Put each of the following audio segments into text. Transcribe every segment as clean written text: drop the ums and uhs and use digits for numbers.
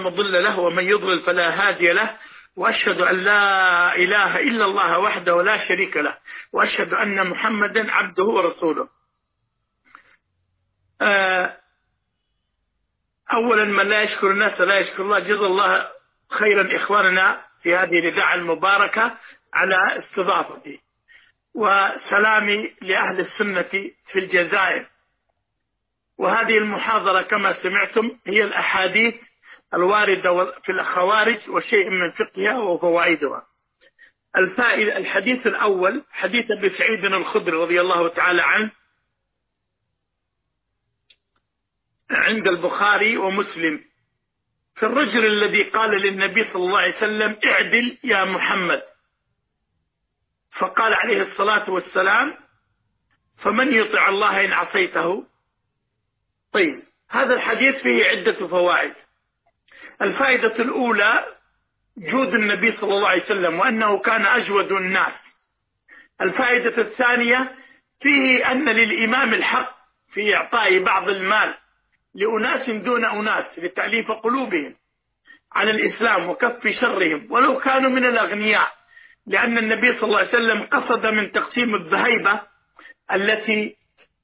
مضل له ومن يضلل فلا هادي له، وأشهد أن لا إله إلا الله وحده لا شريك له، وأشهد أن محمدا عبده ورسوله. أولا من لا يشكر الناس لا يشكر الله. جزا الله خيرا إخواننا في هذه الإذاعة المباركة على استضافتي، وسلامي لأهل السنة في الجزائر. وهذه المحاضرة كما سمعتم هي الأحاديث الواردة في الخوارج وشيء من فقهها وفوائدها. الحديث الأول حديث أبي سعيد الخدري رضي الله تعالى عنه عند البخاري ومسلم، في الرجل الذي قال للنبي صلى الله عليه وسلم: اعدل يا محمد، فقال عليه الصلاة والسلام: فمن يطع الله إن عصيته. طيب، هذا الحديث فيه عدة فوائد. الفائدة الأولى جود النبي صلى الله عليه وسلم وأنه كان أجود الناس. الفائدة الثانية فيه أن للإمام الحق في إعطاء بعض المال لأناس دون أناس لتأليف قلوبهم على الإسلام وكف شرهم ولو كانوا من الأغنياء، لأن النبي صلى الله عليه وسلم قصد من تقسيم الذهيبة التي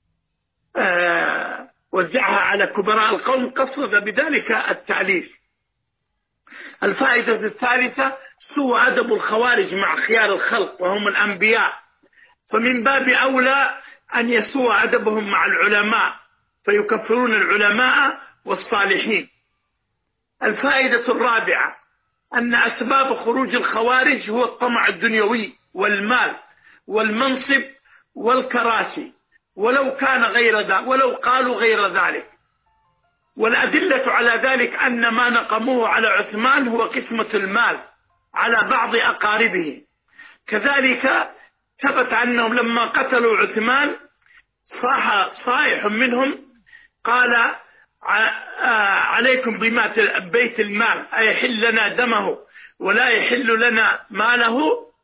وزعها على كبراء القوم، قصد بذلك التأليف. الفائدة الثالثة سوء أدب الخوارج مع خيار الخلق وهم الأنبياء، فمن باب أولى أن يسوء أدبهم مع العلماء فيكفرون العلماء والصالحين. الفائدة الرابعة أن أسباب خروج الخوارج هو الطمع الدنيوي والمال والمنصب والكراسي، ولو قالوا غير ذلك. والأدلة على ذلك أن ما نقموه على عثمان هو قسمة المال على بعض أقاربه. كذلك ثبت أنهم لما قتلوا عثمان صائح منهم قال: عليكم بيت المال، أيحل لنا دمه ولا يحل لنا ماله.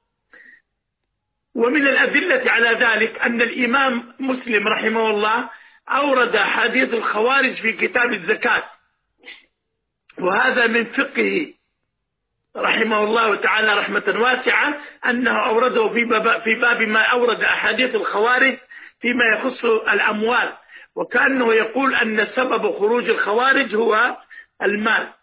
ومن الأدلة على ذلك أن الإمام مسلم رحمه الله أورد حديث الخوارج في كتاب الزكاة، وهذا من فقهه رحمه الله تعالى رحمة واسعة، أنه أورده في باب ما أورد أحاديث الخوارج فيما يخص الأموال، وكأنه يقول أن سبب خروج الخوارج هو المال.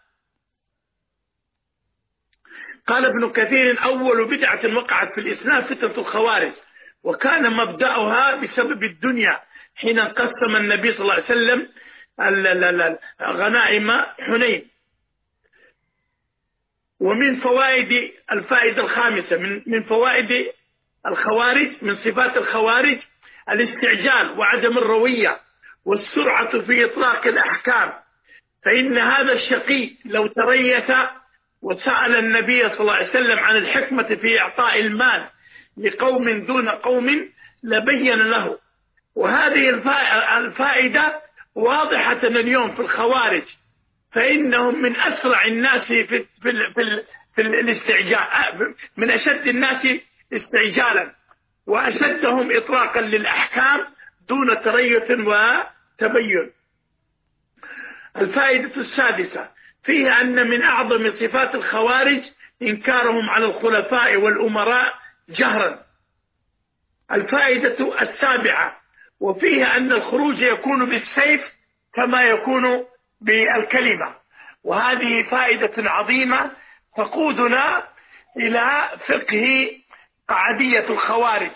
قال ابن كثير: أول بدعة وقعت في الإسلام فتنة الخوارج، وكان مبدأها بسبب الدنيا حين قسم النبي صلى الله عليه وسلم غنائم حنين. ومن فوائد الفائدة الخامسة من فوائد الخوارج، من صفات الخوارج الاستعجال وعدم الروية والسرعة في إطلاق الأحكام، فإن هذا الشقي لو تريث وسأل النبي صلى الله عليه وسلم عن الحكمة في إعطاء المال لقوم دون قوم لبين له. وهذه الفائدة واضحة اليوم في الخوارج، فإنهم من أسرع الناس في الاستعجال، من أشد الناس استعجالا وأشدهم إطلاقا للأحكام دون تريث وتبين. الفائدة السادسة فيه أن من أعظم صفات الخوارج إنكارهم على الخلفاء والأمراء جهرا. الفائدة السابعة وفيه أن الخروج يكون بالسيف كما يكون بالكلمة، وهذه فائدة عظيمة تقودنا إلى فقه قعدية الخوارج.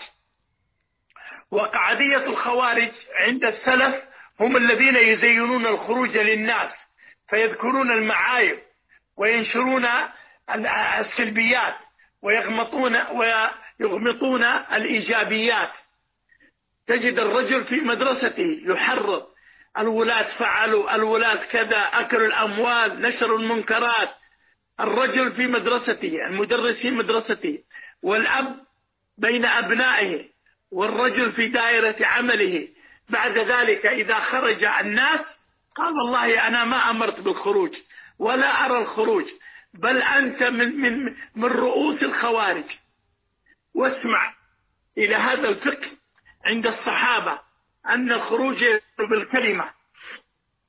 وقعدية الخوارج عند السلف هم الذين يزينون الخروج للناس فيذكرون المعايب وينشرون السلبيات ويغمطون الإيجابيات. تجد الرجل في مدرسته يحرض الولاة فعلوا، الولاة كذا، أكلوا الأموال، نشروا المنكرات. الرجل في مدرسته، المدرس في مدرسته، والأب بين أبنائه، والرجل في دائرة عمله. بعد ذلك إذا خرج الناس قال: والله أنا ما أمرت بالخروج ولا أرى الخروج، بل أنت من رؤوس الخوارج. واسمع إلى هذا الفقه عند الصحابة، أن الخروج بالكلمة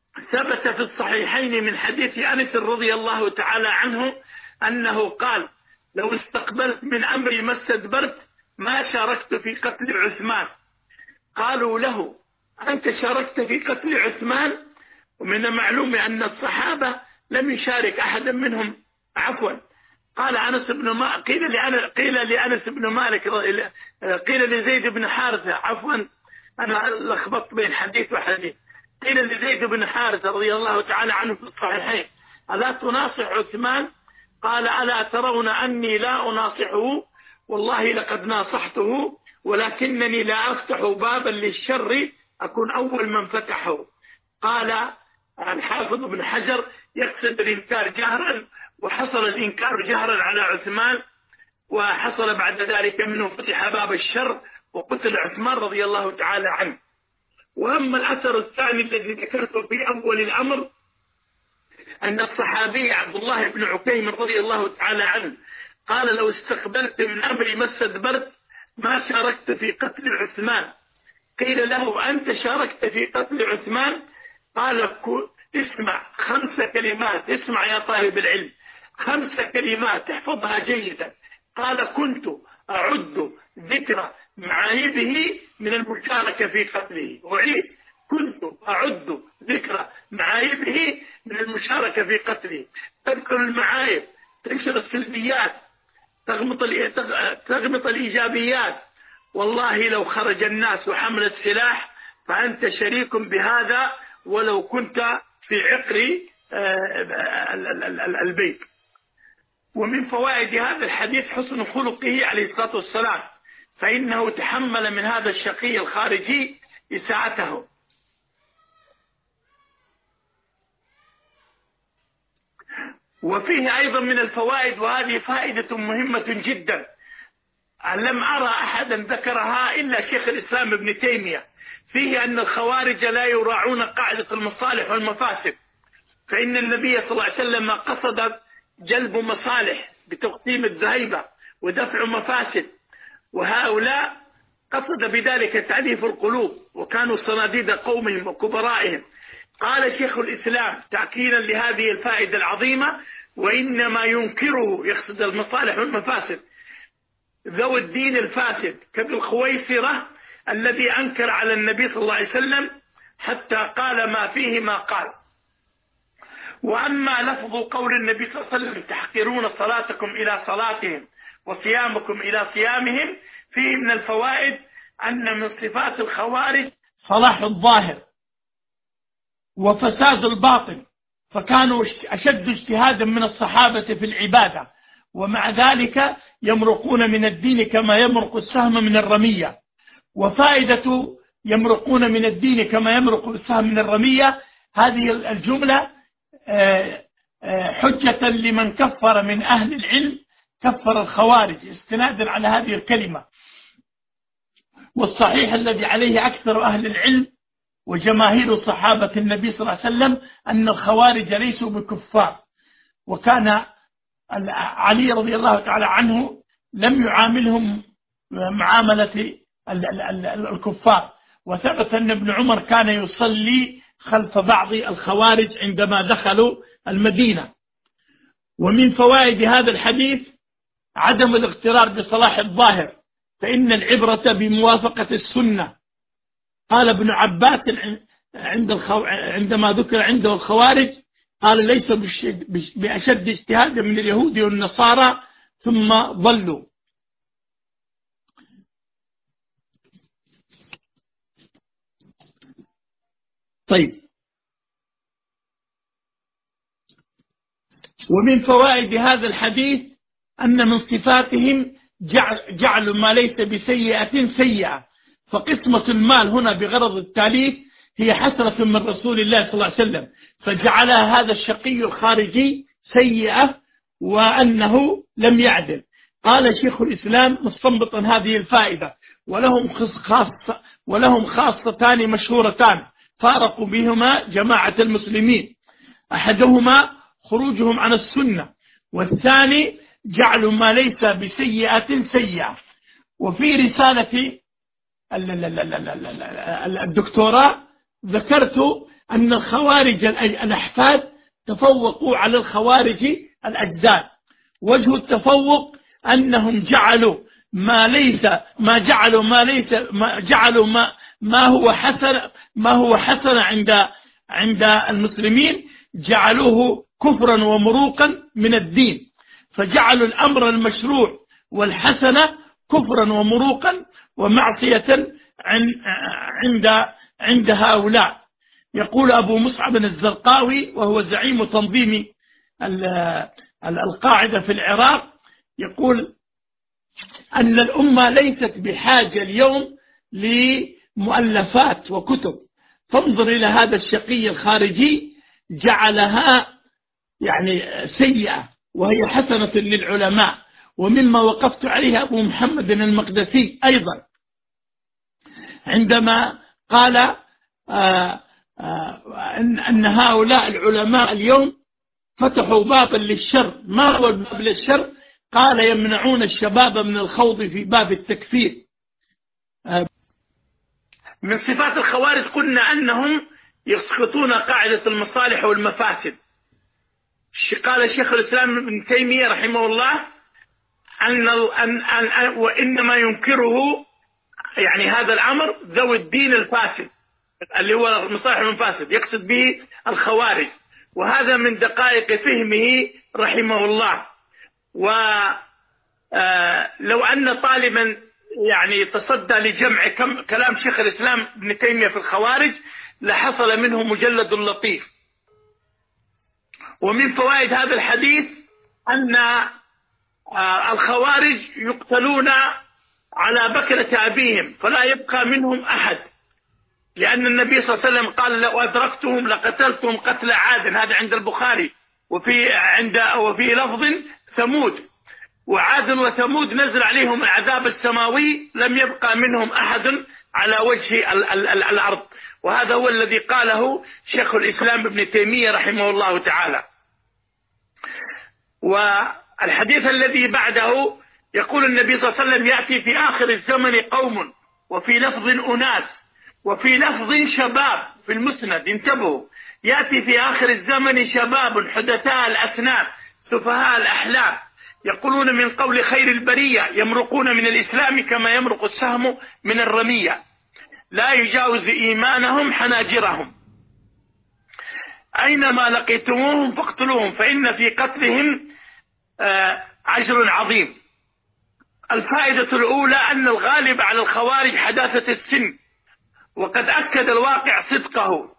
ثبت في الصحيحين من حديث أنس رضي الله تعالى عنه أنه قال: لو استقبلت من أمري ما استدبرت ما شاركت في قتل عثمان. قالوا له: أنت شاركت في قتل عثمان؟ ومن المعلوم أن الصحابة لم يشارك أحدا منهم. عفوا، قال أنس بن مالك، قيل لأنس بن مالك، قيل لزيد بن حارثة، عفوا أنا لخبطت بين حديث وحديث، قيل لزيد بن حارثة رضي الله تعالى عنه في الصحيحين: ألا تناصح عثمان؟ قال: ألا ترون أني لا أناصحه؟ والله لقد ناصحته، ولكنني لا أفتح بابا للشر أكون أول من فتحه. قال الحافظ ابن حجر: يقصد الإنكار جهرا، وحصل الإنكار جهرا على عثمان، وحصل بعد ذلك منه فتح باب الشر وقتل عثمان رضي الله تعالى عنه. وأما الأثر الثاني الذي ذكرته في أول الأمر، أن الصحابي عبد الله بن عكيم رضي الله تعالى عنه قال: لو استقبلت من أمري ما استدبرت ما شاركت في قتل عثمان. قيل له: أنت شاركت في قتل عثمان؟ قال: اسمع 5 كلمات، اسمع يا طالب العلم، 5 كلمات احفظها جيدا. قال: كنت أعد ذكر معايبه من المشاركة في قتله. وعيد: كنت أعد ذكر معايبه من المشاركة في قتله. تذكر المعايب، تنشر السلبيات، تغمط الإيجابيات. والله لو خرج الناس وحمل السلاح فأنت شريك بهذا ولو كنت في عقر البيت. ومن فوائد هذا الحديث حسن خلقه عليه الصلاة والسلام، فإنه تحمل من هذا الشقي الخارجي إساءته. وفيه أيضا من الفوائد، وهذه فائدة مهمة جدا لم أرى أحدا ذكرها إلا شيخ الإسلام ابن تيمية، فيه أن الخوارج لا يراعون قاعدة المصالح والمفاسد، فإن النبي صلى الله عليه وسلم قصد جلب مصالح بتقديم الذهيبة ودفع مفاسد، وهؤلاء قصد بذلك تأليف القلوب، وكانوا صناديد قومهم وكبرائهم. قال شيخ الإسلام تأكيدا لهذه الفائدة العظيمة: وإنما ينكره، يقصد المصالح والمفاسد، ذو الدين الفاسد كذو الخويصرة الذي أنكر على النبي صلى الله عليه وسلم حتى قال ما فيه ما قال. وأما لفظ قول النبي صلى الله عليه وسلم: تحقرون صلاتكم إلى صلاتهم وصيامكم إلى صيامهم، فيه من الفوائد أن من صفات الخوارج صلاح الظاهر وفساد الباطن، فكانوا أشد اجتهادا من الصحابة في العبادة، ومع ذلك يمرقون من الدين كما يمرق السهم من الرمية. وفائدة يمرقون من الدين كما يمرق السهم من الرمية، هذه الجملة حجة لمن كفر من أهل العلم، كفر الخوارج استنادا على هذه الكلمة. والصحيح الذي عليه أكثر أهل العلم وجماهير صحابة النبي صلى الله عليه وسلم أن الخوارج ليسوا بكفار، وكان علي رضي الله تعالى عنه لم يعاملهم معاملة الكفار. وثبت أن ابن عمر كان يصلي خلف بعض الخوارج عندما دخلوا المدينة. ومن فوائد هذا الحديث عدم الاغترار بصلاح الظاهر، فإن العبرة بموافقة السنة. قال ابن عباس عندما ذكر عنده الخوارج قال: ليس بأشد اجتهادا من اليهود والنصارى ثم ضلوا. طيب، ومن فوائد هذا الحديث أن من صفاتهم جعل ما ليس بسيئة سيئة، فقسمة المال هنا بغرض التاليف هي حسرة من رسول الله صلى الله عليه وسلم، فجعلها هذا الشقي الخارجي سيئة وأنه لم يعدل. قال شيخ الإسلام مستنبطا هذه الفائدة: ولهم خاصتان مشهورتان فارقوا بهما جماعة المسلمين، أحدهما خروجهم عن السنة، والثاني جعل ما ليس بسيئة سيئة. وفي رسالة الدكتوراه ذكرت أن الخوارج الأحفاد تفوقوا على الخوارج الأجداد. وجه التفوق أنهم جعلوا ما هو حسن عند المسلمين، جعلوه كفرا ومروقا من الدين، فجعلوا الأمر المشروع والحسنة كفرا ومروقا ومعصية عند هؤلاء. يقول أبو مصعب الزرقاوي وهو زعيم تنظيم القاعدة في العراق، يقول أن الأمة ليست بحاجة اليوم لمؤلفات وكتب، فانظر إلى هذا الشقي الخارجي جعلها يعني سيئة وهي حسنة للعلماء. ومما وقفت عليه أبو محمد المقدسي أيضا عندما قال أن هؤلاء العلماء اليوم فتحوا بابا للشر. ما هو الباب للشر؟ قال يمنعون الشباب من الخوض في باب التكفير. من صفات الخوارج قلنا أنهم يسقطون قاعدة المصالح والمفاسد. قال شيخ الإسلام ابن تيمية رحمه الله وإنما ينكره يعني هذا الأمر ذوي الدين الفاسد اللي هو المصالح والمفاسد، يقصد به الخوارج، وهذا من دقائق فهمه رحمه الله. ولو أن طالبا يعني تصدى لجمع كلام شيخ الإسلام ابن تيمية في الخوارج لحصل منه مجلد لطيف. ومن فوائد هذا الحديث أن الخوارج يقتلون على بكرة أبيهم فلا يبقى منهم أحد، لأن النبي صلى الله عليه وسلم قال لو أدركتهم لقتلتهم قتل عاد، هذا عند البخاري، وفي لفظ ثمود، وعاد وثمود نزل عليهم العذاب السماوي لم يبقى منهم أحد على وجه الأرض. وهذا هو الذي قاله شيخ الإسلام ابن تيمية رحمه الله تعالى. والحديث الذي بعده يقول النبي صلى الله عليه وسلم يأتي في آخر الزمن قوم، وفي لفظ أناس، وفي لفظ شباب في المسند، انتبهوا، يأتي في آخر الزمن شباب حدثاء الأسنان سفهاء الأحلام يقولون من قول خير البرية يمرقون من الإسلام كما يمرق السهم من الرمية لا يجاوز إيمانهم حناجرهم، أينما لقيتموهم فاقتلوهم فإن في قتلهم أجر عظيم. الفائدة الأولى أن الغالب على الخوارج حداثة السن، وقد أكد الواقع صدقه.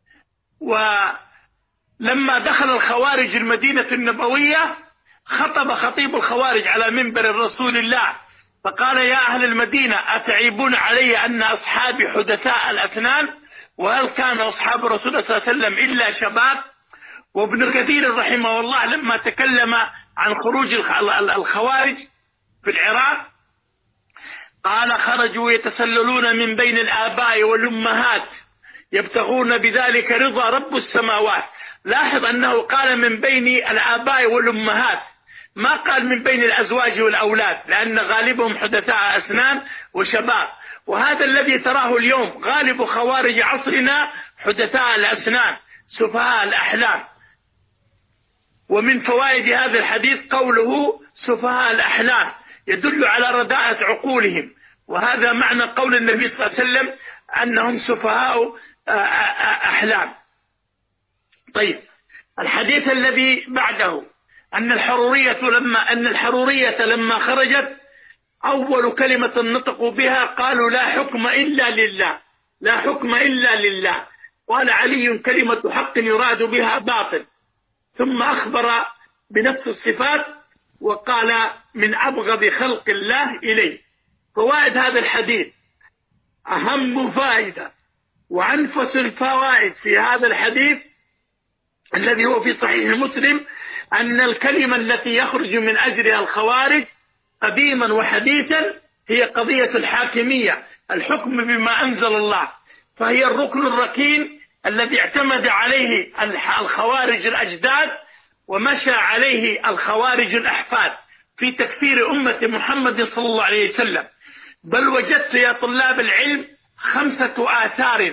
ولما دخل الخوارج المدينة النبوية خطب خطيب الخوارج على منبر رسول الله فقال يا أهل المدينة أتعيبون علي أن أصحابي حدثاء الأسنان؟ وهل كان أصحاب رسول الله صلى الله عليه وسلم إلا شباب؟ وابن كثير رحمه الله لما تكلم عن خروج الخوارج في العراق قال خرجوا يتسللون من بين الآباء والأمهات يبتغون بذلك رضا رب السماوات. لاحظ أنه قال من بين الآباء والأمهات، ما قال من بين الأزواج والأولاد، لأن غالبهم حدثاء أسنان وشباب، وهذا الذي تراه اليوم غالب خوارج عصرنا حدثاء الأسنان سفهاء الأحلام. ومن فوائد هذا الحديث قوله سفهاء الأحلام يدل على رداءة عقولهم، وهذا معنى قول النبي صلى الله عليه وسلم أنهم سفهاء أحلام. طيب، الحديث الذي بعده أن الحرورية لما خرجت أول كلمة نطقوا بها قالوا لا حكم إلا لله، لا حكم إلا لله. قال علي كلمة حق يراد بها باطل، ثم أخبر بنفس الصفات وقال من أبغض خلق الله إليه. فوائد هذا الحديث أهم فائدة وأنفس الفوائد في هذا الحديث الذي هو في صحيح مسلم أن الكلمة التي يخرج من أجلها الخوارج قديما وحديثا هي قضية الحاكمية، الحكم بما أنزل الله، فهي الركن الركين الذي اعتمد عليه الخوارج الأجداد ومشى عليه الخوارج الأحفاد في تكفير أمة محمد صلى الله عليه وسلم. بل وجدت يا طلاب العلم 5 آثار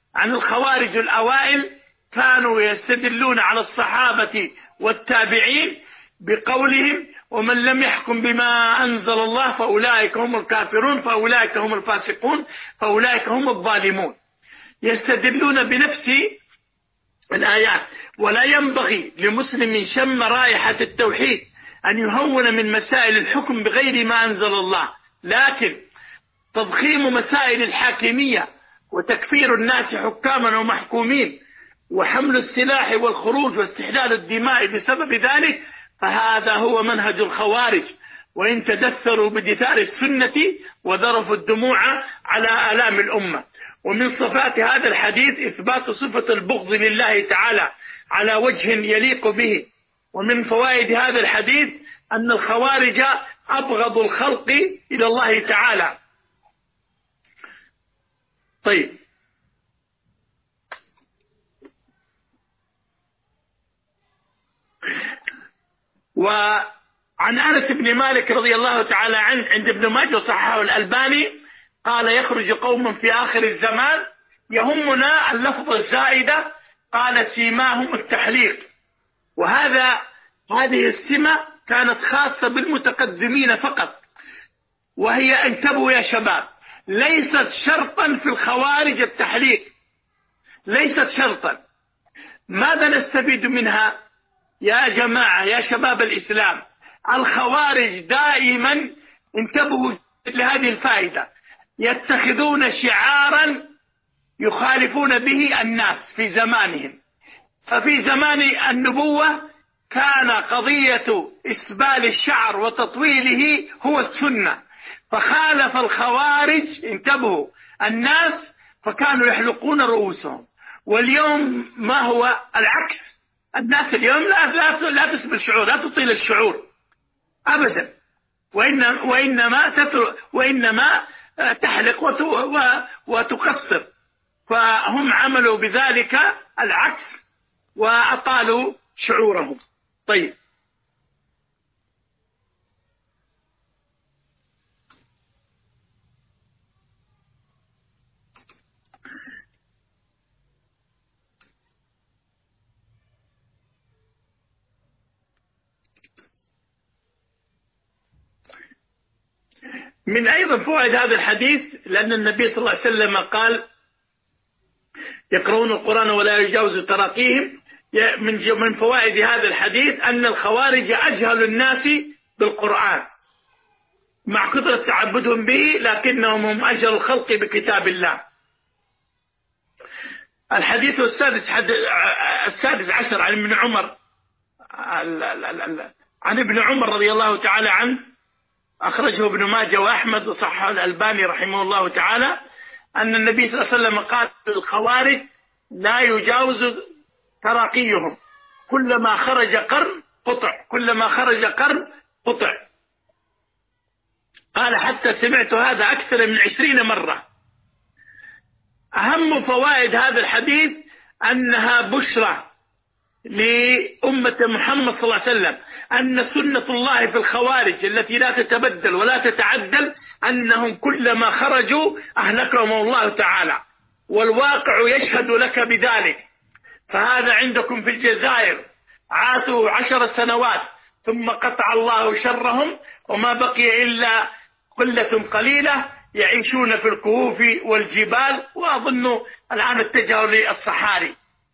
عن الخوارج الأوائل كانوا يستدلون على الصحابة والتابعين بقولهم: ومن لم يحكم بما أنزل الله فأولئك هم الكافرون، فأولئك هم الفاسقون، فأولئك هم الظالمون. يستدلون بنفس الآيات. ولا ينبغي لمسلم شم رائحة التوحيد أن يهون من مسائل الحكم بغير ما أنزل الله، لكن تضخيم مسائل الحاكمية وتكفير الناس حكاما ومحكومين وحمل السلاح والخروج واستحلال الدماء بسبب ذلك، فهذا هو منهج الخوارج، وإن تدثروا بدثار السنة وذرفوا الدموع على آلام الأمة. ومن صفات هذا الحديث إثبات صفة البغض لله تعالى على وجه يليق به. ومن فوائد هذا الحديث أن الخوارج أبغض الخلق إلى الله تعالى. طيب، وعن أنس بن مالك رضي الله تعالى عنه عند ابن ماجه وصححه الألباني قال: يخرج قوم في آخر الزمان يهمنا اللفظ الزائدة، قال: سيماهم التحليق. هذه السمة كانت خاصة بالمتقدمين فقط، وهي: انتبهوا يا شباب، ليست شرطا في الخوارج التحليق، ليست شرطا. ماذا نستفيد منها يا جماعة يا شباب الإسلام؟ الخوارج دائما، انتبهوا لهذه الفائدة، يتخذون شعارا يخالفون به الناس في زمانهم. ففي زمان النبوة كان قضية إسبال الشعر وتطويله هو السنة، فخالف الخوارج، انتبهوا، الناس، فكانوا يحلقون رؤوسهم. واليوم ما هو العكس، الناس اليوم لا تسبل شعور، لا تطيل الشعور أبدا، وإنما تحلق وتقصر. فهم عملوا بذلك العكس وأطالوا شعورهم. طيب، من أيضا فوائد هذا الحديث، لأن النبي صلى الله عليه وسلم قال: يقرؤون القرآن ولا يجاوز تراقيهم. من فوائد هذا الحديث أن الخوارج أجهل الناس بالقرآن مع كثرة تعبدهم به، لكنهم هم أجهل الخلق بكتاب الله. الحديث السادس عشر عن ابن عمر، عن ابن عمر رضي الله تعالى عنه، أخرجه ابن ماجه وأحمد وصححه الألباني رحمه الله تعالى، أن النبي صلى الله عليه وسلم قال: الخوارج لا يجاوز تراقيهم، كلما خرج قرن قطع، كلما خرج قرن قطع. قال: حتى سمعت هذا أكثر من 20 مرة. أهم فوائد هذا الحديث أنها بشرى لأمة محمد صلى الله عليه وسلم، أن سنة الله في الخوارج التي لا تتبدل ولا تتعدل أنهم كلما خرجوا أهلكهم الله تعالى، والواقع يشهد لك بذلك. فهذا عندكم في الجزائر عاشوا 10 سنوات ثم قطع الله شرهم، وما بقي إلا قلة قليلة يعيشون في الكهوف والجبال، وأظن الآن اتجهوا للصحاري.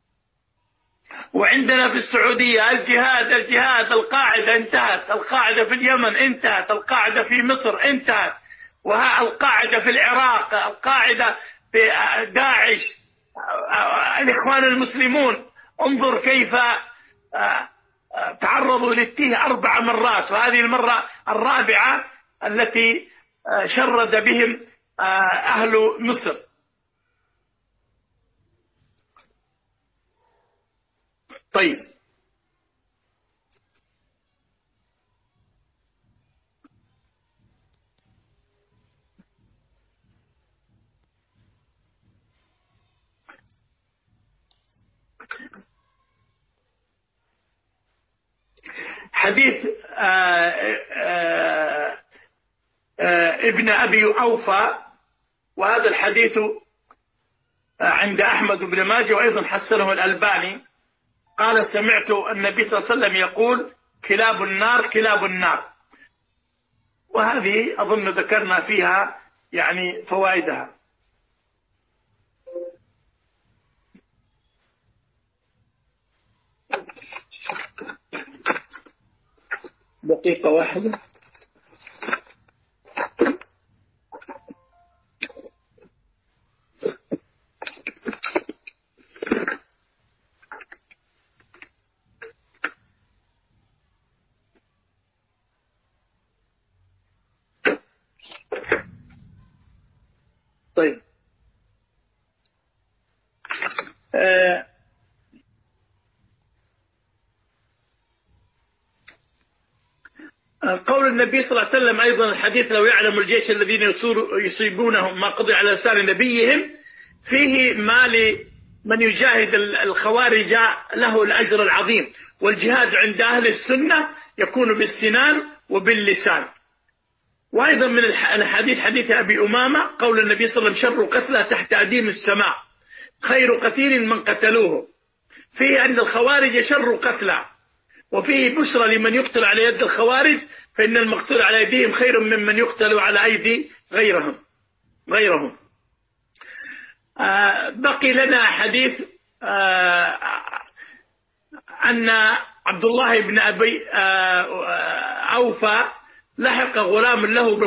وعندنا في السعودية الجهاد، القاعدة انتهت، القاعدة في اليمن انتهت، القاعدة في مصر انتهت، والقاعدة في العراق، القاعدة في داعش، الإخوان المسلمون. انظر كيف تعرضوا للتيه 4 مرات، وهذه المرة الرابعة التي شرد بهم أهل مصر. طيب، حديث ابن أبي أوفى، وهذا الحديث عند أحمد بن ماجه وأيضا حسنه الألباني، قال سمعت النبي صلى الله عليه وسلم يقول كلاب النار كلاب النار. وهذه أظن ذكرنا فيها يعني فوائدها. دقيقة واحدة. طيب قول النبي صلى الله عليه وسلم أيضا الحديث لو يعلم الجيش الذين يصيبونهم ما قضي على لسان نبيهم، فيه ما لمن يجاهد الخوارج له الأجر العظيم، والجهاد عند أهل السنة يكون بالسنان وباللسان. وأيضا من الحديث حديث أبي أمامة قول النبي صلى الله عليه وسلم شر قتلى تحت أديم السماء خير قتيل من قتلوه، فيه أن الخوارج شر قتلى، وفيه بشرى لمن يقتل على يد الخوارج فإن المقتول على يديهم خير ممن يقتل على أيدي غيرهم. بقي لنا حديث أن عبد الله بن أبي أوفى لحق غلام له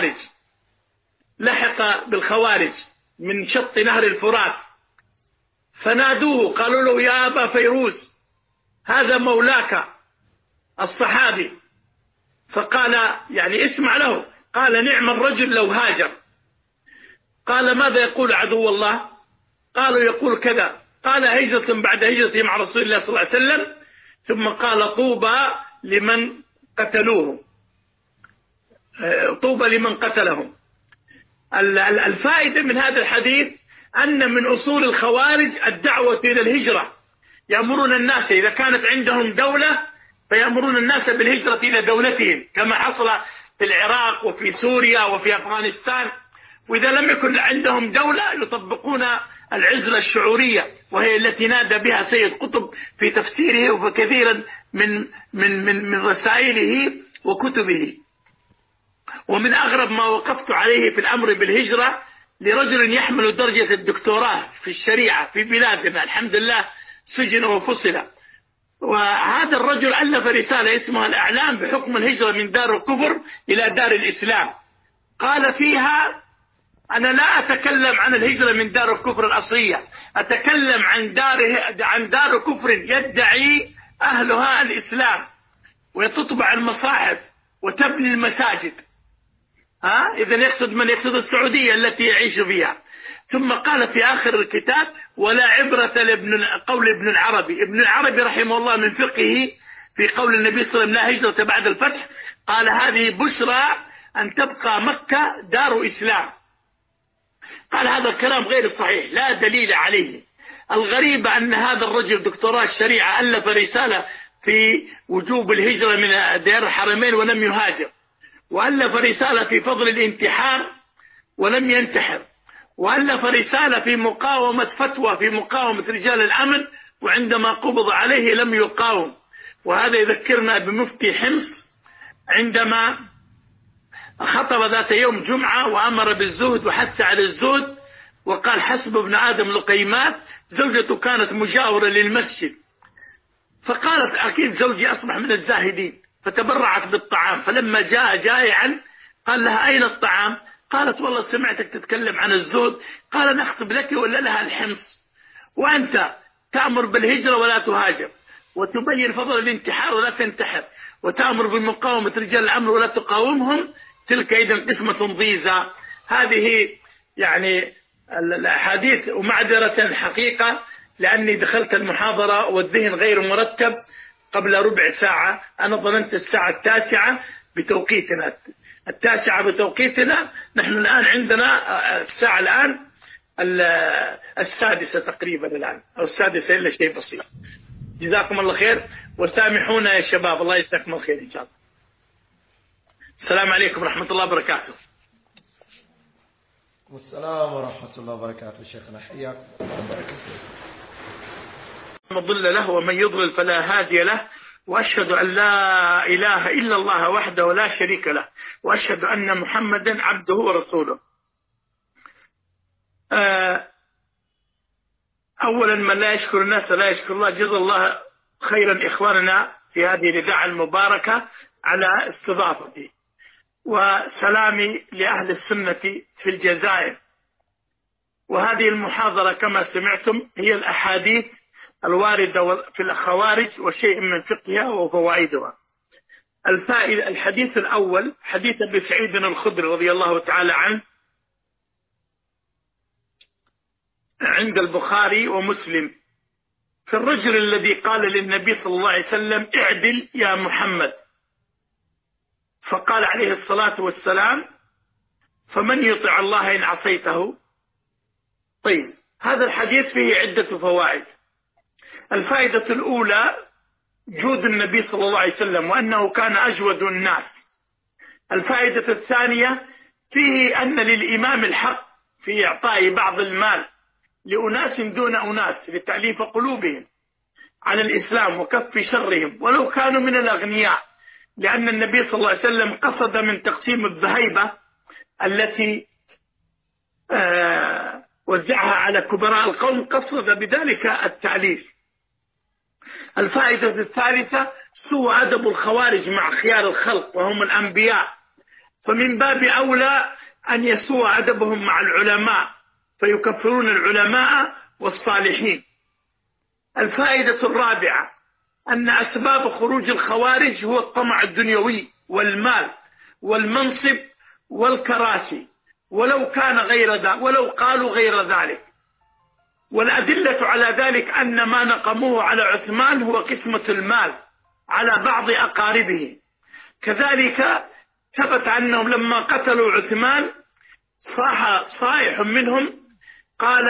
بالخوارج من شط نهر الفرات، فنادوه قالوا له يا أبا فيروز هذا مولاك الصحابي، فقال يعني اسمع له، قال نعم الرجل لو هاجر. قال ماذا يقول عدو الله؟ قالوا يقول كذا. قال هجرة بعد هجرة مع رسول الله صلى الله عليه وسلم، ثم قال طوبى لمن قتلهم. الفائدة من هذا الحديث أن من أصول الخوارج الدعوة إلى الهجرة، يأمرون الناس إذا كانت عندهم دولة فيأمرون الناس بالهجرة إلى دولتهم، كما حصل في العراق وفي سوريا وفي أفغانستان. وإذا لم يكن عندهم دولة يطبقون العزلة الشعورية، وهي التي نادى بها سيد قطب في تفسيره وفي كثيرا من رسائله وكتبه. ومن أغرب ما وقفت عليه في الأمر بالهجرة لرجل يحمل درجة الدكتوراه في الشريعة في بلادنا، الحمد لله سجن وفصل، وهذا الرجل ألف رسالة اسمها الأعلام بحكم الهجرة من دار الكفر إلى دار الإسلام. قال فيها أنا لا أتكلم عن الهجرة من دار الكفر الأصلية، أتكلم عن دار كفر يدعي أهلها الإسلام وتطبع المصاحف وتبني المساجد. إذا يقصد من يقصد السعودية التي يعيش فيها. ثم قال في آخر الكتاب ولا عبرة قول ابن العربي رحمه الله من فقهه في قول النبي صلى الله عليه وسلم لا هجرة بعد الفتح، قال هذه بشرى أن تبقى مكة دار إسلام. قال هذا الكلام غير صحيح لا دليل عليه. الغريب أن هذا الرجل دكتوراه الشريعة ألف رسالة في وجوب الهجرة من ديار الحرمين ولم يهاجر، وألف رسالة في فضل الانتحار ولم ينتحر، وألف رسالة في مقاومة فتوى في مقاومة رجال الأمن، وعندما قبض عليه لم يقاوم. وهذا يذكرنا بمفتي حمص عندما خطب ذات يوم جمعة وأمر بالزهد وحث على الزهد، وقال حسب ابن آدم لقيمات. زوجته كانت مجاورة للمسجد، فقالت أكيد زوجي أصبح من الزاهدين، فتبرعت بالطعام. فلما جاء جائعا قال لها أين الطعام؟ قالت والله سمعتك تتكلم عن الزهد. قال نخطب لك ولا لها الحمص، وأنت تأمر بالهجرة ولا تهاجر، وتبين فضل الانتحار ولا تنتحر، وتأمر بمقاومة رجال الأمر ولا تقاومهم، تلك إذن قسمة ضيزى. هذه يعني الأحاديث. ومعذرة حقيقة لأني دخلت المحاضرة والذهن غير مرتب قبل ربع ساعة، أنا ظننت الساعة 9 بتوقيتنا، 9 بتوقيتنا، نحن الآن عندنا الساعة الآن 6 تقريبا الآن، أو 6 إلا شيء بسيط. جزاكم الله خير وسامحونا يا شباب، الله يجزاكم الخير إن شاء الله. السلام عليكم ورحمة الله وبركاته. السلام ورحمة الله وبركاته. شيخنا حياكم الله. مضل له ومن يضلل فلا هادي له، وأشهد أن لا إله إلا الله وحده لا شريك له، وأشهد أن محمدا عبده ورسوله. أولا من لا يشكر الناس لا يشكر الله. جزا الله خيرا إخواننا في هذه الإذاعة المباركة على استضافتي، وسلامي لأهل السنة في الجزائر. وهذه المحاضرة كما سمعتم هي الأحاديث الواردة في الخوارج وشيء من فقهها وفوائدها. الحديث الأول حديث أبي سعيد الخدري رضي الله تعالى عنه عند البخاري ومسلم، في الرجل الذي قال للنبي صلى الله عليه وسلم: اعدل يا محمد. فقال عليه الصلاة والسلام: فمن يطع الله إن عصيته؟ طيب، هذا الحديث فيه عدة فوائد. الفائدة الأولى جود النبي صلى الله عليه وسلم وأنه كان أجود الناس. الفائدة الثانية فيه أن للإمام الحق في إعطاء بعض المال لأناس دون أناس لتأليف قلوبهم على الإسلام وكف شرهم ولو كانوا من الأغنياء، لأن النبي صلى الله عليه وسلم قصد من تقسيم الذهيبة التي وزعها على كبراء القوم، قصد بذلك التأليف. الفائدة الثالثة سوء أدب الخوارج مع خيار الخلق وهم الأنبياء، فمن باب أولى أن يسوء أدبهم مع العلماء فيكفرون العلماء والصالحين. الفائدة الرابعة أن أسباب خروج الخوارج هو الطمع الدنيوي والمال والمنصب والكراسي، ولو قالوا غير ذلك. والأدلة على ذلك أن ما نقموه على عثمان هو قسمة المال على بعض أقاربه. كذلك ثبت أنهم لما قتلوا عثمان صائح منهم قال: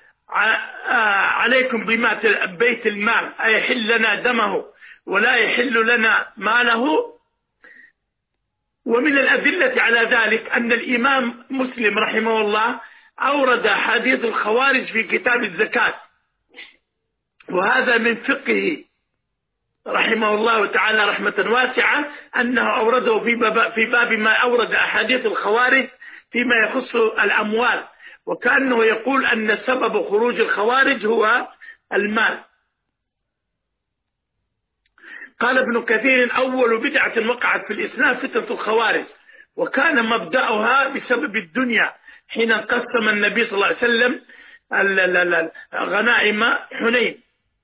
عليكم بيت المال، أيحل لنا دمه ولا يحل لنا ماله. ومن الأدلة على ذلك أن الإمام مسلم رحمه الله أورد حديث الخوارج في كتاب الزكاة، وهذا من فقهه رحمه الله تعالى رحمة واسعة، أنه أورده في باب ما أورد أحاديث الخوارج فيما يخص الأموال، وكأنه يقول أن سبب خروج الخوارج هو المال. قال ابن كثير: أول بدعة وقعت في الإسلام فتنة الخوارج، وكان مبدأها بسبب الدنيا حين قسم النبي صلى الله عليه وسلم غنائم حنين.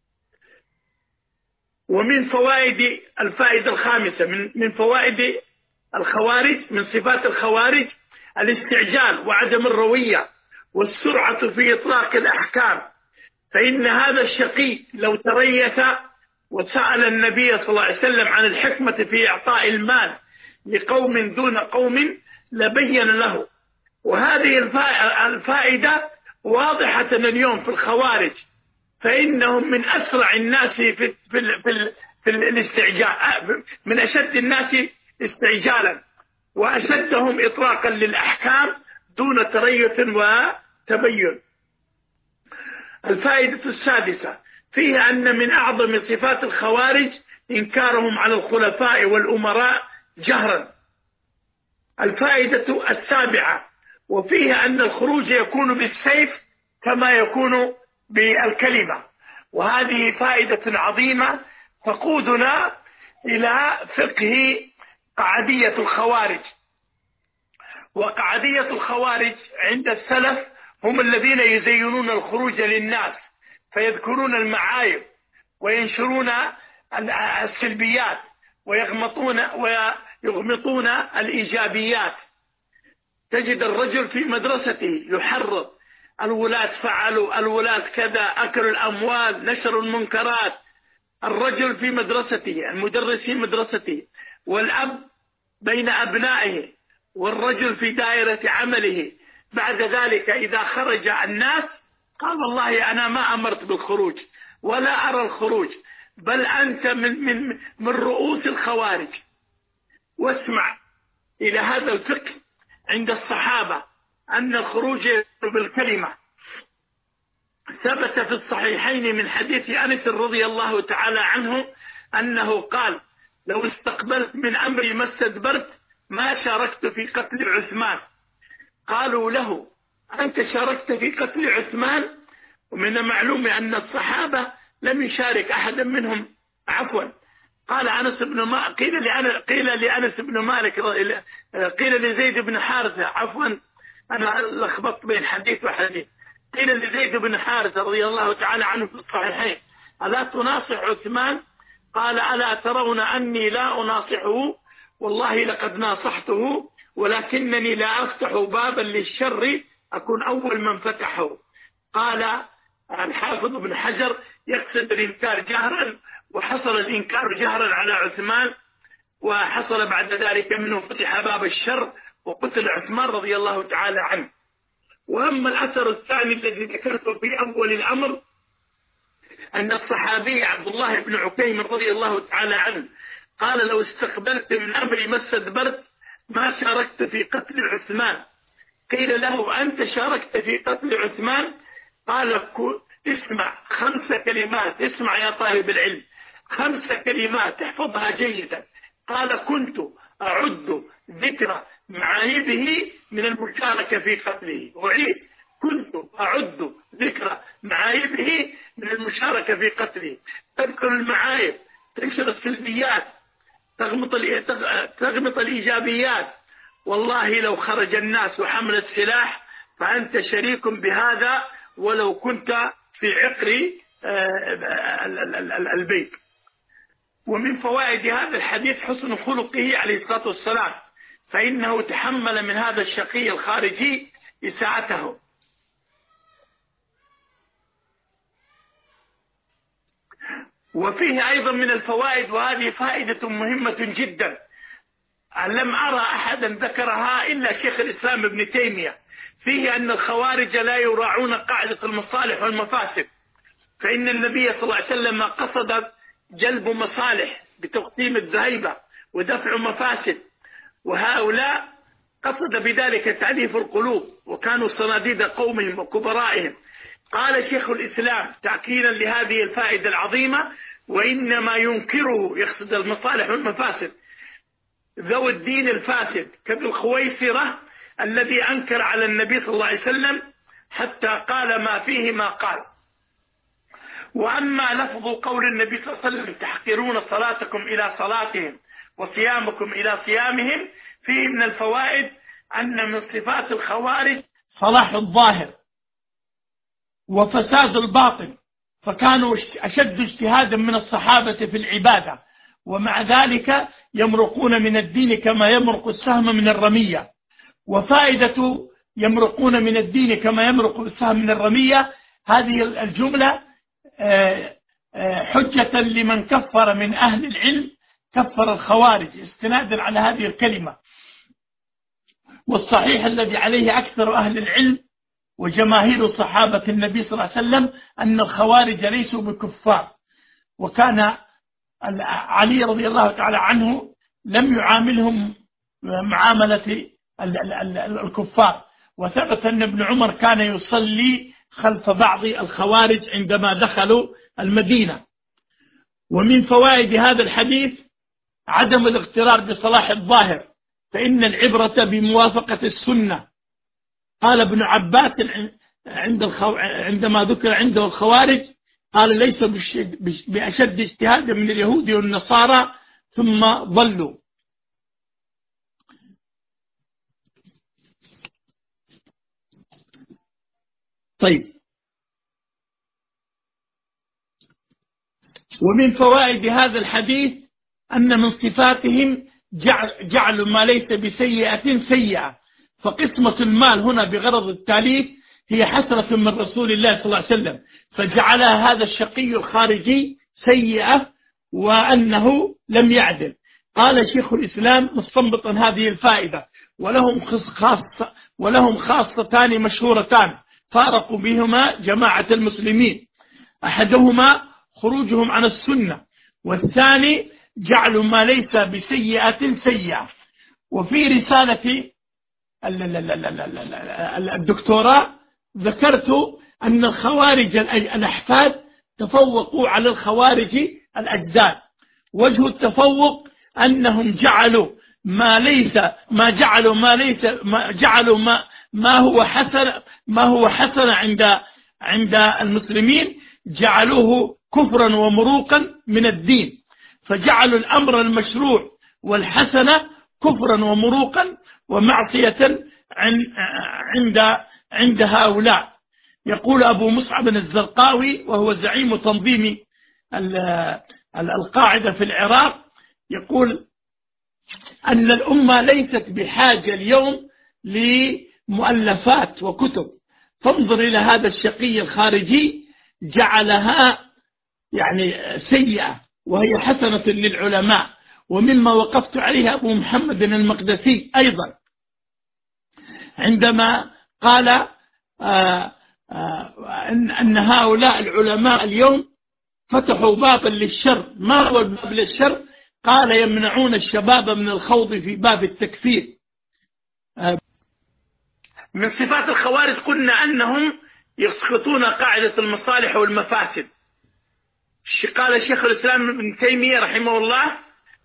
ومن فوائد الفائدة الخامسة من فوائد الخوارج، من صفات الخوارج الاستعجال وعدم الروية والسرعة في إطلاق الأحكام، فإن هذا الشقي لو تريث وسأل النبي صلى الله عليه وسلم عن الحكمة في إعطاء المال لقوم دون قوم لبين له. وهذه الفائدة واضحة اليوم في الخوارج، فإنهم من أسرع الناس في الاستعجال، من أشد الناس استعجالا وأشدهم إطلاقا للأحكام دون تريث وتبين. الفائدة السادسة فيها أن من أعظم صفات الخوارج إنكارهم على الخلفاء والأمراء جهرا. الفائدة السابعة وفيها أن الخروج يكون بالسيف كما يكون بالكلمة، وهذه فائدة عظيمة تقودنا إلى فقه قعدية الخوارج. وقعدية الخوارج عند السلف هم الذين يزينون الخروج للناس فيذكرون المعايب وينشرون السلبيات ويغمطون الإيجابيات. تجد الرجل في مدرسته يحرض الولاة فعلوا، الولاة كذا، أكلوا الأموال، نشروا المنكرات. الرجل في مدرسته، المدرس في مدرسته، والأب بين أبنائه، والرجل في دائرة عمله. بعد ذلك إذا خرج الناس قال: والله أنا ما أمرت بالخروج ولا أرى الخروج، بل أنت من رؤوس الخوارج. واسمع إلى هذا الفقه عند الصحابة أن الخروج بالكلمة ثبت في الصحيحين من حديث أنس رضي الله تعالى عنه أنه قال: لو استقبلت من أمري ما استدبرت ما شاركت في قتل عثمان. قالوا له: أنت شاركت في قتل عثمان؟ ومن المعلوم أن الصحابة لم يشارك أحدا منهم. قال أنس بن مالك، قيل لأنس بن مالك، قيل لزيد بن حارثة، أنا لخبطت بين حديث وحديث. قيل لزيد بن حارثة رضي الله تعالى عنه في الصحيحين: ألا تناصح عثمان؟ قال: ألا ترون أني لا أناصحه؟ والله لقد ناصحته، ولكنني لا أفتح بابا للشر أكون أول من فتحه. قال الحافظ بن حجر: يقصد الإنكار جهرا، وحصل الإنكار جهرا على عثمان، وحصل بعد ذلك منه فتح باب الشر وقتل عثمان رضي الله تعالى عنه. وأما الأثر الثاني الذي ذكرته في أول الأمر، أن الصحابي عبد الله بن عكيم رضي الله تعالى عنه قال: لو استقبلت من أمري ما استدبرت ما شاركت في قتل عثمان. قيل له: أنت شاركت في قتل عثمان؟ قال: اسمع 5 كلمات، اسمع يا طالب العلم، 5 كلمات احفظها جيدا. قال: كنت أعد ذكر معايبه من المشاركة في قتله. أعيد: كنت أعد ذكر معايبه من المشاركة في قتله. تذكر المعايب، تنشر السلبيات، تغمط الإيجابيات. والله لو خرج الناس وحمل السلاح فأنت شريك بهذا ولو كنت في عقر البيت. ومن فوائد هذا الحديث حسن خلقه عليه الصلاة والسلام، فإنه تحمل من هذا الشقي الخارجي إساءته. وفيه أيضا من الفوائد، وهذه فائدة مهمة جدا لم أرى أحدا ذكرها إلا شيخ الإسلام ابن تيمية، فيه أن الخوارج لا يراعون قاعدة المصالح والمفاسد، فإن النبي صلى الله عليه وسلم قصد جلب مصالح بتقديم الذهيبة ودفع مفاسد، وهؤلاء قصد بذلك تأليف القلوب، وكانوا صناديد قومهم وكبرائهم. قال شيخ الإسلام تأكيدا لهذه الفائدة العظيمة: وإنما ينكره، يقصد المصالح والمفاسد، ذو الدين الفاسد كذي الخويصرة الذي أنكر على النبي صلى الله عليه وسلم حتى قال ما فيه ما قال. وأما لفظ قول النبي صلى الله عليه وسلم: تحقرون صلاتكم إلى صلاتهم وصيامكم إلى صيامهم، فيه من الفوائد أن من صفات الخوارج صلاح الظاهر وفساد الباطن، فكانوا أشد اجتهادا من الصحابة في العبادة، ومع ذلك يمرقون من الدين كما يمرق السهم من الرمية. وفائدة يمرقون من الدين كما يمرق السهم من الرمية، هذه الجملة حجة لمن كفر من أهل العلم، كفر الخوارج استنادا على هذه الكلمة. والصحيح الذي عليه أكثر أهل العلم وجماهير صحابة النبي صلى الله عليه وسلم أن الخوارج ليسوا بكفار، وكان علي رضي الله تعالى عنه لم يعاملهم معاملة الكفار. وثبت أن ابن عمر كان يصلي خلف بعض الخوارج عندما دخلوا المدينة. ومن فوائد هذا الحديث عدم الاغترار بصلاح الظاهر، فإن العبرة بموافقة السنة. قال ابن عباس عندما ذكر عنده الخوارج قال: ليس بأشد اجتهادا من اليهود والنصارى ثم ضلوا. طيب، ومن فوائد هذا الحديث أن من صفاتهم جعل ما ليس بسيئة سيئة، فقسمة المال هنا بغرض التاليف هي حسرة من رسول الله صلى الله عليه وسلم، فجعلها هذا الشقي الخارجي سيئة وأنه لم يعدل. قال شيخ الإسلام مستنبطا هذه الفائدة: ولهم خاصتان مشهورتان فارقوا بهما جماعة المسلمين، أحدهما خروجهم عن السنة، والثاني جعل ما ليس بسيئة سيئة. وفي رسالة الدكتوراه ذكرت أن الخوارج الأحفاد تفوقوا على الخوارج الأجداد. وجه التفوق أنهم جعلوا ما هو حسن عند المسلمين، جعلوه كفرا ومروقا من الدين، فجعلوا الأمر المشروع والحسنة كفرا ومروقا ومعصية عند هؤلاء. يقول أبو مصعب الزرقاوي وهو زعيم تنظيم القاعدة في العراق، يقول أن الأمة ليست بحاجة اليوم لمؤلفات وكتب، فانظر إلى هذا الشقي الخارجي جعلها يعني سيئة وهي حسنة للعلماء. ومما وقفت عليه أبو محمد المقدسي أيضا عندما قال أن هؤلاء العلماء اليوم فتحوا بابا للشر. ما هو الباب للشر؟ قال يمنعون الشباب من الخوض في باب التكفير. من صفات الخوارج قلنا أنهم يسقطون قاعدة المصالح والمفاسد. قال شيخ الإسلام ابن تيمية رحمه الله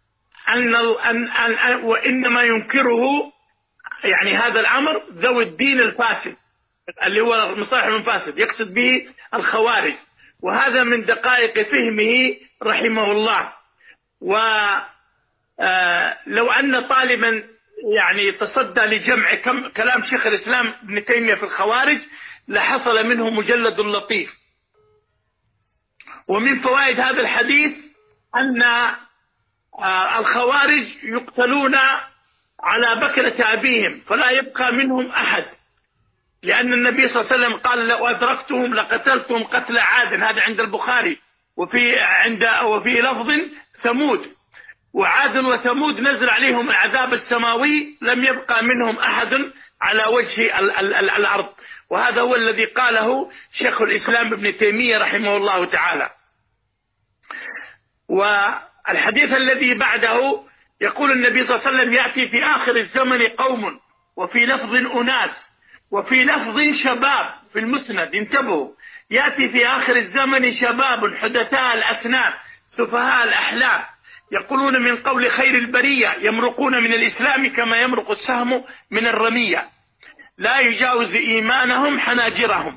وإنما ينكره يعني هذا الأمر ذوي الدين الفاسد اللي هو المصالح المفاسد، يقصد به الخوارج، وهذا من دقائق فهمه رحمه الله. ولو أن طالبا يعني تصدى لجمع كلام شيخ الإسلام ابن تيمية في الخوارج لحصل منه مجلد لطيف. ومن فوائد هذا الحديث أن الخوارج يقتلون على بكرة أبيهم فلا يبقى منهم أحد، لأن النبي صلى الله عليه وسلم قال لو أدركتهم لقتلتهم قتل عاد، هذا عند البخاري، وفي لفظ ثمود، وعاد وثمود نزل عليهم العذاب السماوي لم يبقى منهم أحد على وجه الأرض. وهذا هو الذي قاله شيخ الإسلام ابن تيمية رحمه الله تعالى. والحديث الذي بعده يقول النبي صلى الله عليه وسلم يأتي في آخر الزمن قوم، وفي لفظ أناس، وفي لفظ شباب في المسند، انتبهوا، يأتي في آخر الزمن شباب حدثاء الأسنان سفهاء الأحلام يقولون من قول خير البرية يمرقون من الإسلام كما يمرق السهم من الرمية لا يجاوز إيمانهم حناجرهم،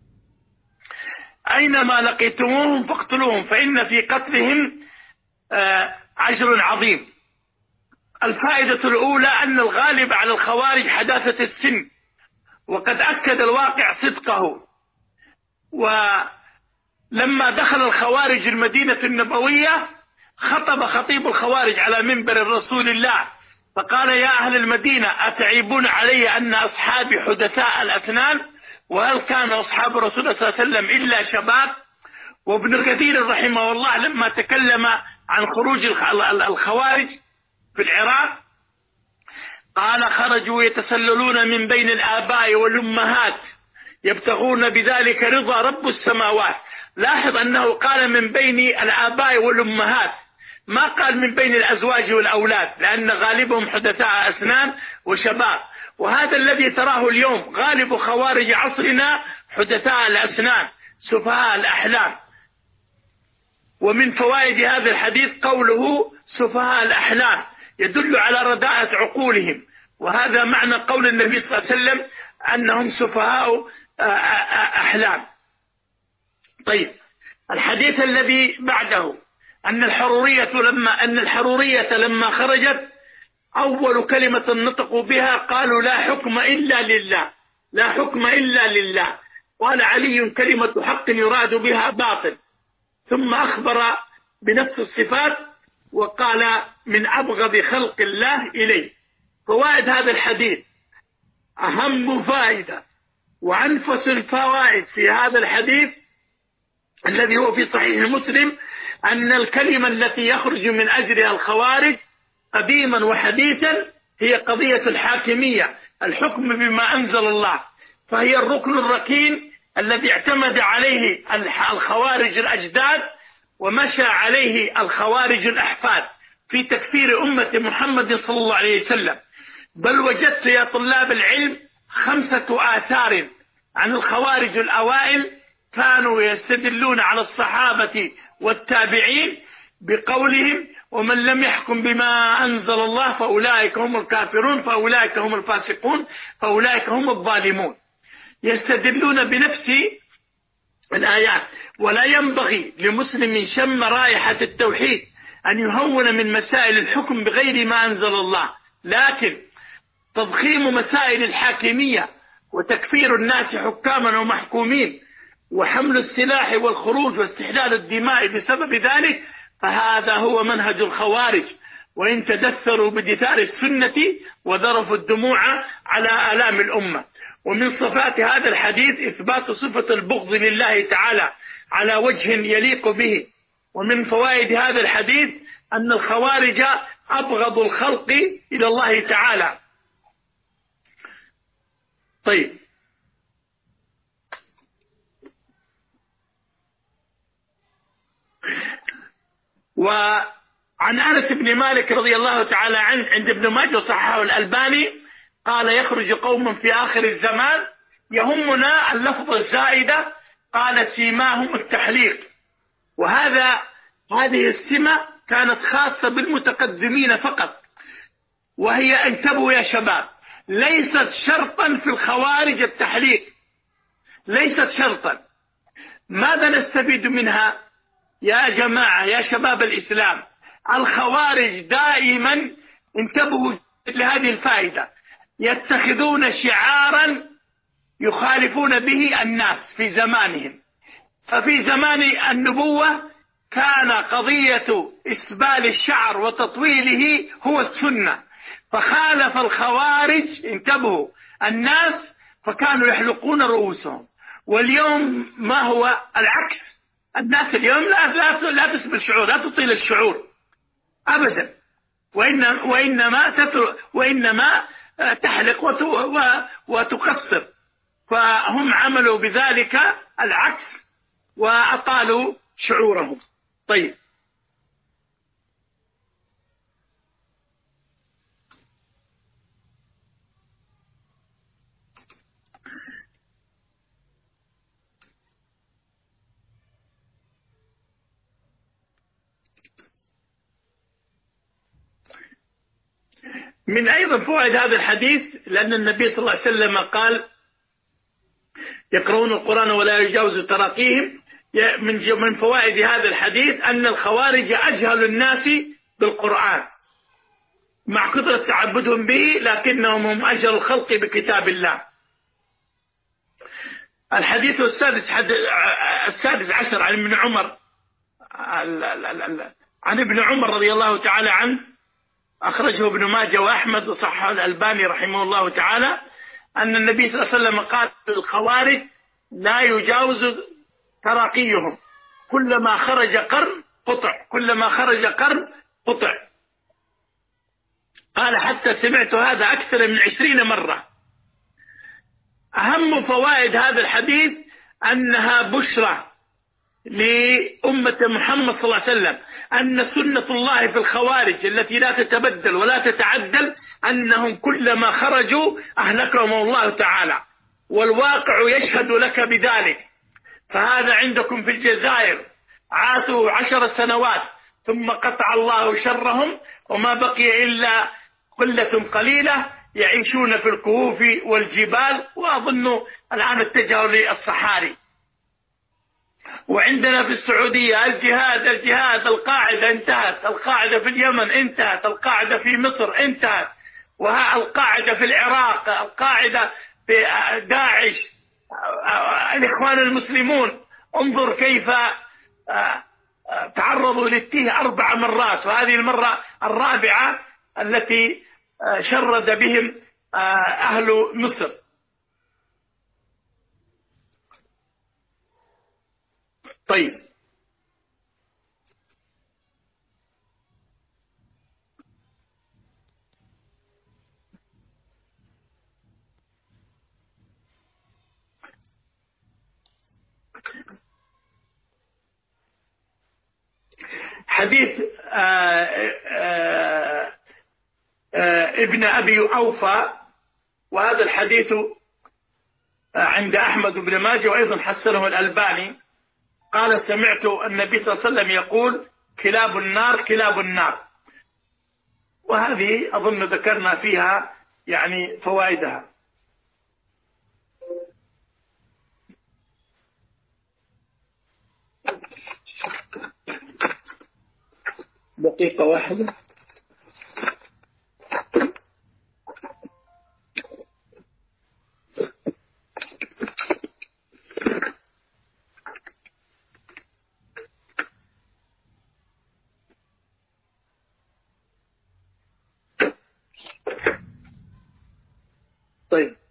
أينما لقيتموهم فاقتلوهم فإن في قتلهم أجر عظيم. الفائدة الأولى أن الغالب على الخوارج حداثة السن، وقد أكد الواقع صدقه. ولما دخل الخوارج المدينة النبوية خطب خطيب الخوارج على منبر رسول الله فقال يا أهل المدينة أتعيبون علي أن أصحابي حدثاء الأسنان؟ وهل كان أصحاب رسول الله صلى الله عليه وسلم إلا شباب؟ وابن كثير رحمه الله لما تكلم عن خروج الخوارج في العراق قال خرجوا يتسللون من بين الآباء والأمهات يبتغون بذلك رضا رب السماوات. لاحظ أنه قال من بين الآباء والأمهات، ما قال من بين الأزواج والأولاد، لأن غالبهم حدثاء أسنان وشباب، وهذا الذي تراه اليوم غالب خوارج عصرنا حدثاء الأسنان سفهاء الأحلام. ومن فوائد هذا الحديث قوله سفهاء الأحلام يدل على رداءة عقولهم، وهذا معنى قول النبي صلى الله عليه وسلم أنهم سفهاء أحلام. طيب، الحديث الذي بعده أن الحرورية لما خرجت أول كلمة نطقوا بها قالوا لا حكم إلا لله، لا حكم إلا لله. قال علي كلمة حق يراد بها باطل، ثم أخبر بنفس الصفات وقال من أبغض خلق الله إليه. فوائد هذا الحديث أهم فائدة وأنفس الفوائد في هذا الحديث الذي هو في صحيح مسلم أن الكلمة التي يخرج من أجلها الخوارج قديما وحديثا هي قضية الحاكمية، الحكم بما أنزل الله، فهي الركن الركين الذي اعتمد عليه الخوارج الأجداد ومشى عليه الخوارج الأحفاد في تكفير أمة محمد صلى الله عليه وسلم. بل وجدت يا طلاب العلم 5 آثار عن الخوارج الأوائل كانوا يستدلون على الصحابة والتابعين بقولهم: ومن لم يحكم بما أنزل الله فأولئك هم الكافرون، فأولئك هم الفاسقون، فأولئك هم الظالمون. يستدلون بنفس الآيات. ولا ينبغي لمسلم شم رائحة التوحيد أن يهون من مسائل الحكم بغير ما أنزل الله، لكن تضخيم مسائل الحاكمية وتكفير الناس حكاما ومحكومين وحمل السلاح والخروج واستحلال الدماء بسبب ذلك، فهذا هو منهج الخوارج، وإن تدثروا بدثار السنة وذرفوا الدموع على آلام الأمة. ومن صفات هذا الحديث إثبات صفة البغض لله تعالى على وجه يليق به. ومن فوائد هذا الحديث أن الخوارج أبغض الخلق إلى الله تعالى. طيب، وعن أنس بن مالك رضي الله تعالى عنه عند ابن ماجه وصححه الألباني قال: يخرج قوم في آخر الزمان يهمنا اللفظ الزائدة، قال: سيماهم التحليق. هذه السمة كانت خاصة بالمتقدمين فقط، وهي انتبهوا يا شباب، ليست شرطا في الخوارج التحليق، ليست شرطا. ماذا نستفيد منها يا جماعة يا شباب الإسلام؟ الخوارج دائما، انتبهوا لهذه الفائدة، يتخذون شعارا يخالفون به الناس في زمانهم. ففي زمان النبوة كان قضية إسبال الشعر وتطويله هو السنة، فخالف الخوارج، انتبهوا، الناس، فكانوا يحلقون رؤوسهم. واليوم ما هو العكس؟ الناس اليوم لا تسبل الشعور، لا تطيل الشعور أبدا، وإنما تحلق وتقصر. فهم عملوا بذلك العكس وأطالوا شعورهم. طيب، من أيضا فوائد هذا الحديث لأن النبي صلى الله عليه وسلم قال: يقرؤون القرآن ولا يجاوز تراقيهم. من فوائد هذا الحديث أن الخوارج أجهل الناس بالقرآن مع كثرة تعبدهم به، لكنهم هم أجهل الخلق بكتاب الله. الحديث السادس عشر عن ابن عمر رضي الله تعالى عنه، أخرجه ابن ماجه وأحمد وصححه الألباني رحمه الله تعالى، أن النبي صلى الله عليه وسلم قال: الخوارج لا يجاوز تراقيهم، كلما خرج قرن قطع، كلما خرج قرن قطع. قال: حتى سمعت هذا أكثر من 20 مرة. أهم فوائد هذا الحديث أنها بشرى لأمة محمد صلى الله عليه وسلم، أن سنة الله في الخوارج التي لا تتبدل ولا تتعدل أنهم كلما خرجوا أهلكهم الله تعالى، والواقع يشهد لك بذلك. فهذا عندكم في الجزائر عاشوا 10 سنوات ثم قطع الله شرهم، وما بقي إلا قلة قليلة يعيشون في الكهوف والجبال، وأظن الآن اتجهوا للصحاري. وعندنا في السعودية الجهاد، القاعدة انتهت، القاعدة في اليمن انتهت، القاعدة في مصر انتهت، والقاعدة في العراق، القاعدة في داعش، الإخوان المسلمون. انظر كيف تعرضوا للتيه 4 مرات، وهذه المرة الرابعة التي شرد بهم أهل مصر. طيب، حديث ابن أبي أوفى، وهذا الحديث عند أحمد بن ماجه وأيضا حسنه الألباني. قال سمعت النبي صلى الله عليه وسلم يقول كلاب النار كلاب النار. وهذه أظن ذكرنا فيها يعني فوائدها. دقيقة واحدة. طيب،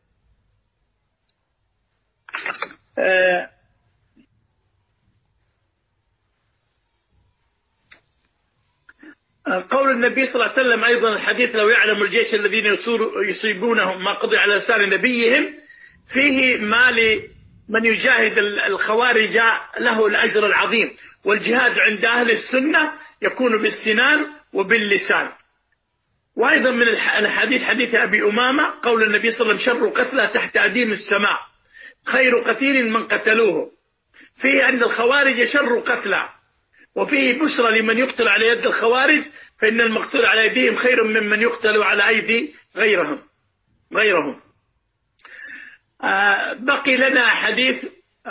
قول النبي صلى الله عليه وسلم أيضا الحديث لو يعلم الجيش الذين يصيبونهم ما قضي على لسان نبيهم، فيه ما لمن يجاهد الخوارج له الأجر العظيم. والجهاد عند أهل السنة يكون بالسنان وباللسان. وأيضا من الحديث حديث أبي أمامة قول النبي صلى الله عليه وسلم شر قتلى تحت أديم السماء خير قتيل من قتلوه. فيه أن الخوارج شر قتلى، وفيه بشرى لمن يقتل على يد الخوارج، فإن المقتول على يديهم خير ممن يقتل على أيدي غيرهم. بقي لنا حديث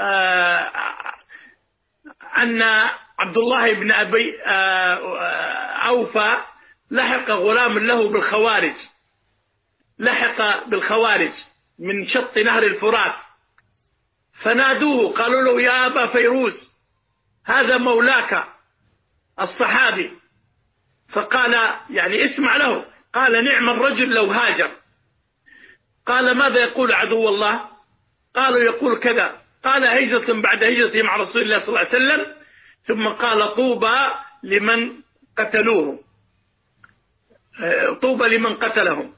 أن عبد الله بن أبي أوفى لحق غلام له بالخوارج، لحق بالخوارج من شط نهر الفرات، فنادوه قالوا له يا أبا فيروز هذا مولاك الصحابي. فقال يعني اسمع له، قال نعم الرجل لو هاجر. قال ماذا يقول عدو الله؟ قالوا يقول كذا. قال هجرة بعد هجرته مع رسول الله صلى الله عليه وسلم. ثم قال طوبى لمن قتلوه، طوبى لمن قتلهم.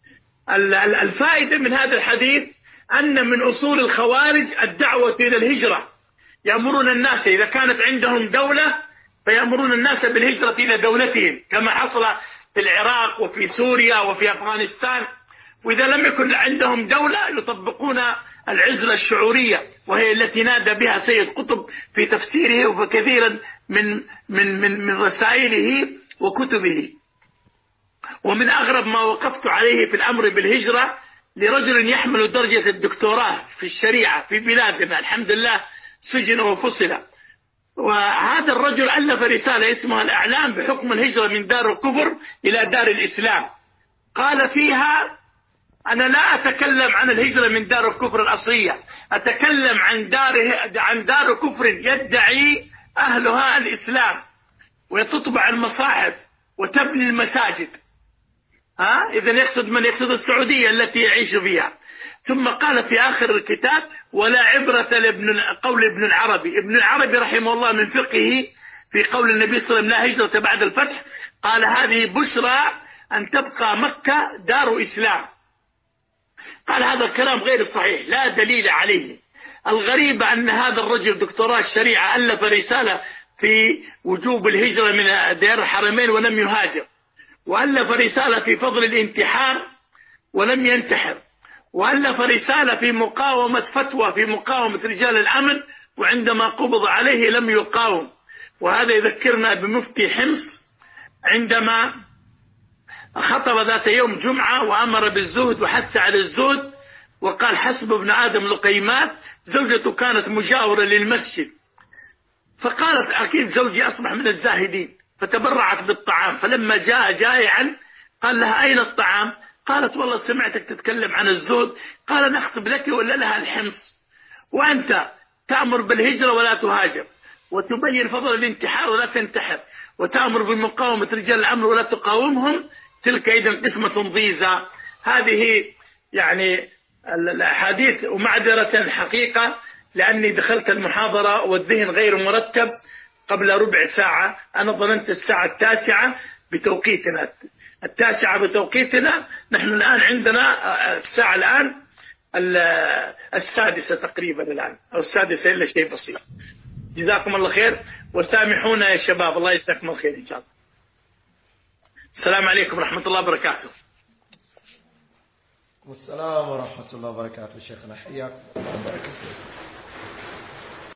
الفائدة من هذا الحديث أن من أصول الخوارج الدعوة إلى الهجرة. يأمرون الناس إذا كانت عندهم دولة فيأمرون الناس بالهجرة إلى دولتهم، كما حصل في العراق وفي سوريا وفي أفغانستان. وإذا لم يكن عندهم دولة يطبقون العزلة الشعورية، وهي التي نادى بها سيد قطب في تفسيره وكثيرا من رسائله وكتبه. ومن أغرب ما وقفت عليه في الأمر بالهجرة لرجل يحمل درجة الدكتوراه في الشريعة في بلادنا، الحمد لله سجن وفصل. وهذا الرجل ألف رسالة اسمها الإعلام بحكم الهجرة من دار الكفر إلى دار الإسلام. قال فيها أنا لا أتكلم عن الهجرة من دار الكفر الأصلية، أتكلم عن دار كفر يدعي أهلها الإسلام وتطبع المصاحف وتبني المساجد. إذن يقصد من يقصد السعودية التي يعيش فيها. ثم قال في آخر الكتاب ولا عبرة قول ابن العربي. ابن العربي رحمه الله من فقهه في قول النبي صلى الله عليه وسلم لا هجرة بعد الفتح، قال هذه بشرى أن تبقى مكة دار إسلام. قال هذا الكلام غير صحيح لا دليل عليه. الغريب أن هذا الرجل دكتوراه الشريعة ألف رسالة في وجوب الهجرة من ديار الحرمين ولم يهاجر، وألف رسالة في فضل الانتحار ولم ينتحر، وألف رسالة في مقاومة فتوى في مقاومة رجال الأمن، وعندما قبض عليه لم يقاوم. وهذا يذكرنا بمفتي حمص عندما خطب ذات يوم جمعة وأمر بالزهد وحث على الزهد، وقال حسب ابن آدم لقيمات. زوجته كانت مجاورة للمسجد، فقالت أكيد زوجي أصبح من الزاهدين، فتبرعت بالطعام. فلما جاء جائعا قال لها أين الطعام؟ قالت والله سمعتك تتكلم عن الزهد. قال نخطب لك ولا لها الحمص، وأنت تأمر بالهجرة ولا تهاجر، وتبين فضل الانتحار ولا تنتحر، وتأمر بمقاومة رجال الأمر ولا تقاومهم. تلك إذن قسمة ضيزى. هذه يعني الأحاديث. ومعذرة حقيقة لأني دخلت المحاضرة والذهن غير مرتب قبل ربع ساعة. أنا ظننت الساعة 9 بتوقيتنا، 9 بتوقيتنا. نحن الآن عندنا الساعة الآن 6 تقريبا الآن، أو 6 إلا شيء بسيط. جزاكم الله خير وسامحونا يا شباب. الله يجزاكم الخير إن شاء الله. السلام عليكم ورحمة الله وبركاته. السلام ورحمة الله وبركاته شيخنا، حياكم.